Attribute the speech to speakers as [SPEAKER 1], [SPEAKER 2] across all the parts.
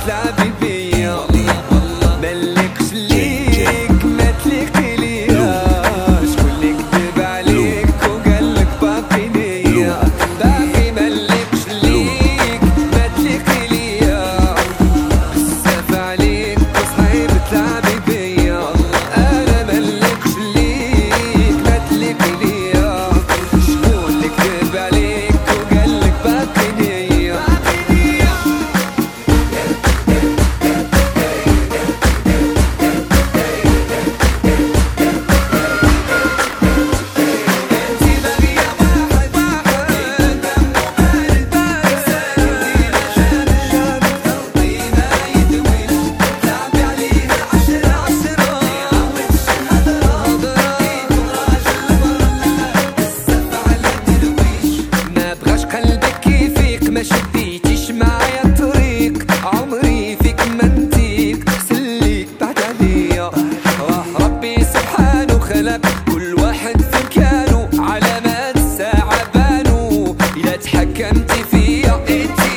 [SPEAKER 1] تلعبي بيا ملكش ليك ما تليقي ليا، شكون اللي كذب عليك وقالك باقي ليا؟ باقي ملكش ليك ما تليقي ليا، بزاف عليك وصعيب تلعبي بيا. انا ملكش ليك ما تليقي ليا، شكون اللي كذب عليك وقالك باقي ليا؟ قلبك يفيق ما شديتيش معايا الطريق، عمري فيك ما نتيق سليك بعد عليا. ربي سبحانه خلق كل واحد في مكانه، علامات الساعة بانوا إلا تحكمتي فيا انتي.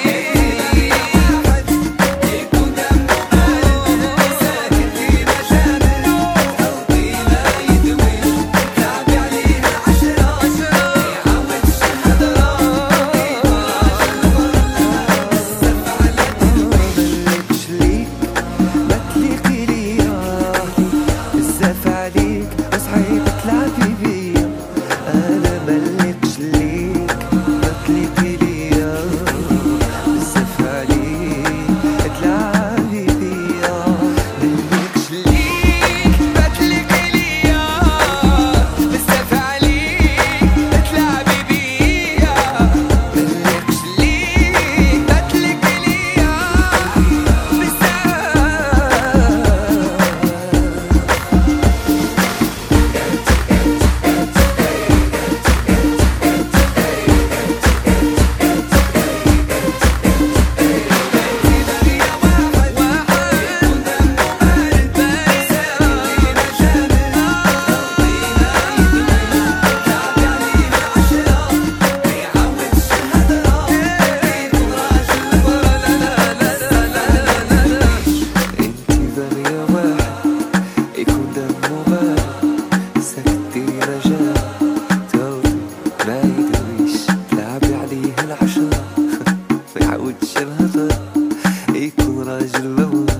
[SPEAKER 1] ما يعودش الهضر يكون راجل